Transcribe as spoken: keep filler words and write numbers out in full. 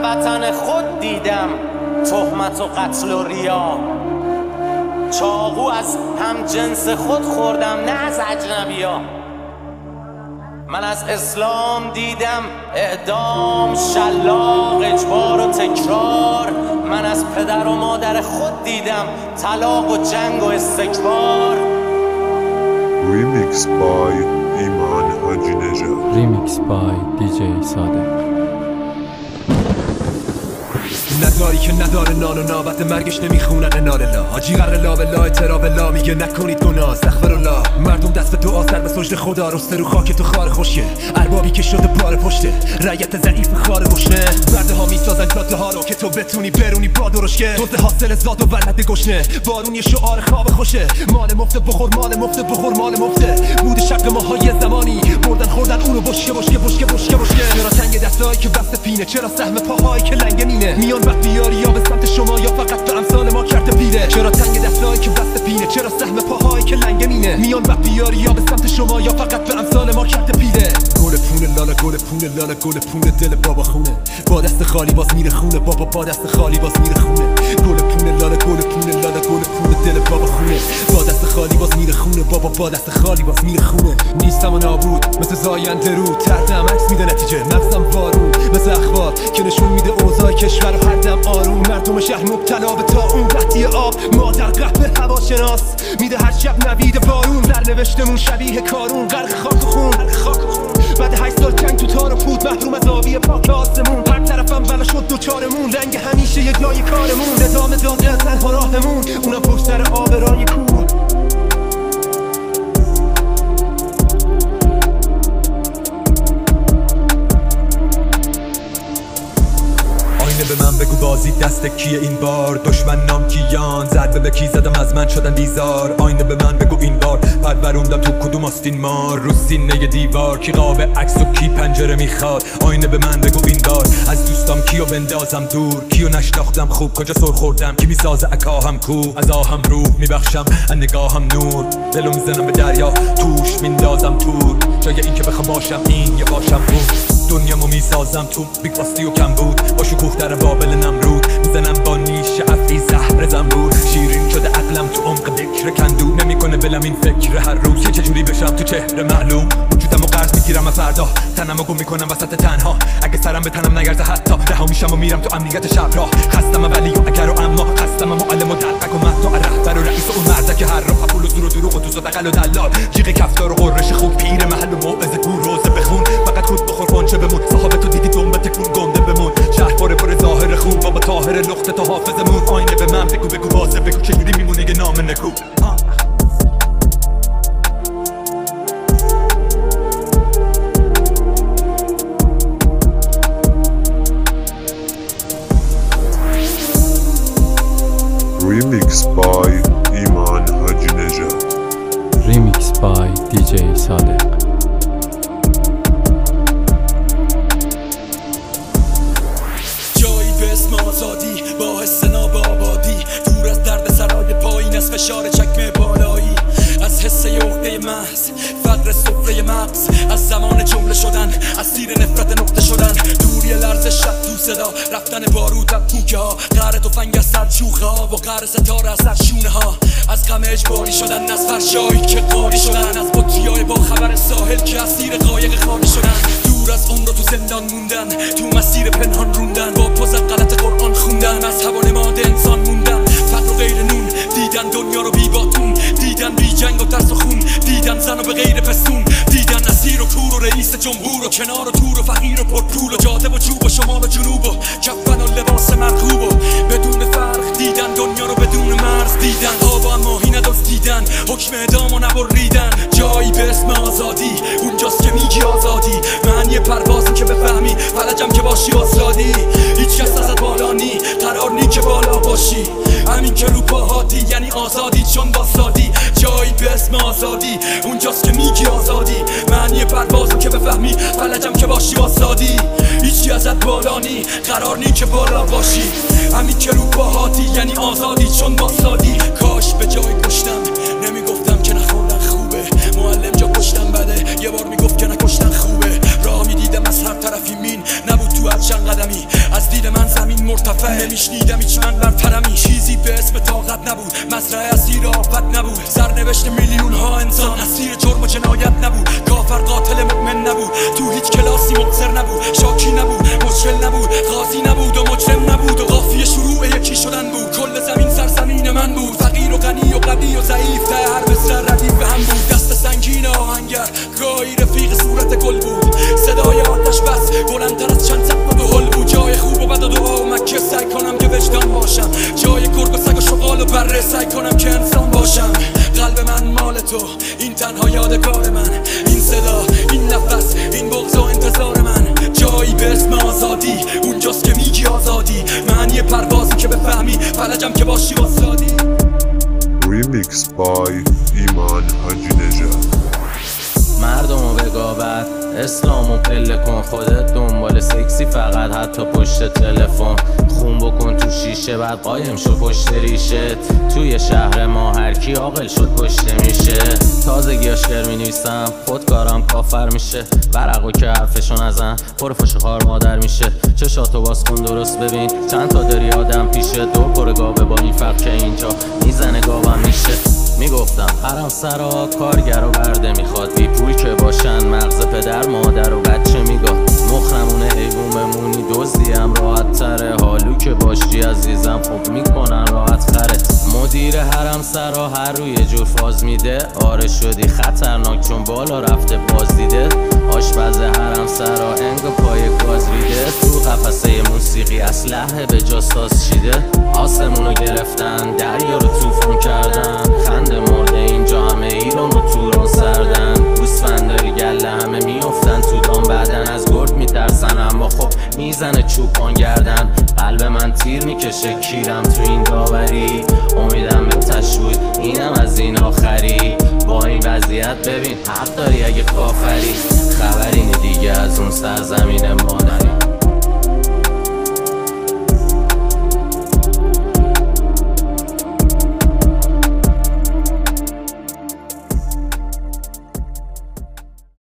وطن خود دیدم تهمت و قتل و ریا. چاقو از هم جنس خود خوردم نه از اجنبیا. من از اسلام دیدم اعدام، شلاق، اجبار و تکرار. من از پدر و مادر خود دیدم طلاق و جنگ و استکبار. Remix by ایمان حاجی نژاد. Remix by دی جی صادق. نداری که نداره نان و نابت مرگش نمیخونن انار لا. حاجی قرر لا بلا اعتراف لا میگه نکنید گناه استغفرالله. مردم دست به دعا سر به سجده خدا رسته رو خاک تو خار خوشیه. اربابی که شده بار پشته رعیت ضعیف خار گشنه. برده ها میسازن جاده ها رو که تو بتونی برونی با درشکه. دوز حاصل زاد و ولد گشنه بارون یه شعار خواب خوشه. مال مفته بخور مال مفته بخور مال مفته. بود شق ماهای زمانی بردن خوردن اونو بشکه بشکه بشکه بشکه بشکه. چرا تنگ دستایی که بسته پینه، چرا سهم پاهایی که لنگه مینه. میان وقت بیاری یا به سمت شما یا فقط به امثال ما کرده پیره. چرا تنگ دستایی که بسته پینه، چرا سهم پاهایی که لنگه مینه. میان وقت بیاری یا به سمت شما یا فقط به امثال ما کرده پیره. گل پونه لالا گل پونه لالا گل پونه دل بابا خونه. با دست خالی باز میره خونه بابا با دست خالی باز میره خونه. گل پونه لالا گل پونه لالا گل پونه دل بابا خونه. با دست خالی باز میره خونه بابا با دست خالی باز میره خونه. نیستم و نابود مثل زاینده رو تردم عکس میده نتیجه مغزم وارون مثل اخبار که نشون میده اوضاع کشور و هر دم آروم. مردم شهر مبتلا به طاعون قحطی آب مادر قهوه هواشناس میده هر شب نوید بارون. در نوشتمون شبیه کارون غرق خاک و خون. بعد هشت سال جنگ تو تار و پود محروم از آبی پاک آسمون. هر طرفم بلا شد دوچارمون رنگ همیشه یه جای کارمون. نظام داده از تنها راهمون اونم پشت سر آبرای کور. به من بگو بازی دست کیه این بار؟ دشمن نام کیان ضربه به کی زدم از من شدن بیزار. آینه به من بگو این بار پروروندم تو کدوم آستین مار؟ رو سینه دیوار کی قاب عکس و کی پنجره میخواد؟ آینه به من بگو این بار از دوستام کیو بندازم دور؟ کیو نشناختم خوب کجا سر خوردم؟ کی میسازه عکاهم کو؟ از آهم روح میبخشم از نگاهم نور. دلو میزنم به دریا توش میندازم تور. جای این که بخوام باشم این یا باشم بود. دنیامو میسازم تو بیگ باستی و کم بود. با شکوه در بابل نمرود میزنم با نیش افی زهر زنبور. شیرین شده عقلم تو عمق بکر کندو. نمیکنه بلم این فکر هر روز که چجوری بشم تو چهره معلوم. وجودمو قرض میگیرم از فردا تنمو گم میکنم وسط تنها. اگه سرم به تنم نگرزه حتی رها میشم و میرم تو امنیت شب راه. خستم ولی و اگر و اما خستم معلم و دلقک و مهد و رهبر و رئیس و اون مردک هر راه. پول و زور و دروغ و دوز و دقل و دلال. جیغ کفتار و قررش خوب پیر محل و موعظه گور روزه بخون. فقط خود بخور خونچه بمون. صحابه تو دیدی دنبه تکون گنده بمون. شهر پاره پر ظاهر خوب بابا طاهر نقطه تا حافظمون. آینه به من بگو بگو بازه بگو چجوری میمونه یه نام نکو. Remix by ایمان حاجی نژاد. Remix by دی جی صادق. آزادی با حس ناب آبادی دور از درد سرای پایین از فشار چکمه بالایی. از حس عقده محض فقر سفره مغز. از زمان جمله شدن از سیر نفرت نقطه شدن. دوری لرز شب تو صدا رفتن بارود و کوکه ها. قهر تفنگ از سر چوخه ها و قهر ستاره از سر شونه ها. از غم اجباری شدن از فرشایی که قاری شدن. از بطریای با خبر ساحل که از سیر قایق خالی شدن. دور از عمر تو زندان موندن تو مسیر پنهان روندن. با پوز غلط قرآن خوندن از هوا نماد انسان موندن. فقر و غیر نون دیدن دنیا رو بی باتون. دیدن بی جنگ و ترس و خون. دیدن زن و به غیر پستون. دیدن اسیر و کور و رئیس جمهور و کنار و تور و فقیر و پرپول و جاده و چوب و شمال و جنوب و کفن و لباس مرغوب و بدون فرق. دیدن دنیا رو بدون مرز دیدن. آب و ماهی ندزدیدن حکم اعدام و نبریدن. جایی به اسم آزادی اونجاست که میگی آزادی. معنی پروازی که بفهمی فلجم که باشی آزادی. هیچ کس ازت بالا نی قرار نی که بالا باشی. همین که رو پاهاتی یعنی آزادی چون باسادی. جایی به اسم آزادی اونجاست که میگی آزادی. معنی پروازی که بفهمی فلجم که باشی آزادی. هیچی ازت بالا نی قرار نی که بالا باشی. همین که رو پاهاتی یعنی آزادی چون باسادی. کاش به جای کشتم نمیگفتم که نخوردن خوبه. معلم جا کشتم بده یه بار میگفت که نکشتن خوبه. راه میدیدم از هر طرفی مین نبود تو از چند قدمی. از دید من سرنوشت میلیون ها انسان اسیر جرم و جنایت نبود، کافر قاتل مؤمن نبود، تو هیچ کلاسی مبصر نبود، شاکی نبود، مشکل نبود، قاضی نبود و مجرم نبود و قافیه شروع یکی شدن بود. کل زمین سرزمین من بود، فقیر و غنی و قوی و ضعیف ته هر بسر ردیف به هم بود. دست سنگین آهنگر گاهی رفیق صورت گل بود، صدای آتش بس بلندتر از چند سقف و هل بود. جای خوب و بد و دعا و مکه سعی کنم که وجدان باشم، جای گرگ و سگ و شغال و بره سعی کنم که انسان باشم. قلب من مال تو، این تنها یادگار من، این صدا، این نفس، این بغض و انتظار من. جایی به اسم آزادی، اونجاست که میگی آزادی، معنی پروازی که بفهمی، فلجم که باشی واسادی. Remix by ایمان حاجی نژاد. مردمو بگاور اسلامو پله کن، خودت دنبال سکسی فقط حتی پشت تلفن. خون بکن تو شیشه بعد قایم شو پشت ریشه. توی شهر ما هرکی عاقل شد کشته میشه. تازگیاش گر مینویسم خودکارم کافر میشه، ورقو که حرفشو نزن پر فش خار مادر میشه. چشاتو باز کن درست ببین چند تا داری آدم پیشه. دور پر گاوه با این فرق که اینجا میزنه گاوم میشه. میگفتم حرم سرا کارگر و برده میخواد، بی پول که باشن مغز پدر مادر و بچه میگاد. مخرمونه حیوون بمونی دزدیم راحت تره، حالو که باشی عزیزم خوب میکنن راحت خره. مدیر حرم سرا هر روی جور فاز میده، آره شدی خطرناک چون بالا رفته باز دیده. آشپز حرم سرا انگ پای گاز ریده، تو قفسه موسیقی اسلحه به جا ساز چیده. آسمونو گرفتن دریا رو طوفان کردن، خنده مرده اینجا همه ایران و توران سردن. گوسفندای گله همه میافتن تو دام، بعدن از گرد میترسن اما خب میزنه چوپان گردن. قلب من تیر میکشه کیرم تو این داوری، امیدم به تشوید اینم از این آخری. با این وضعیت ببین حق داری اگه کافری، خبری نی دیگه از اون سرزمین مادری.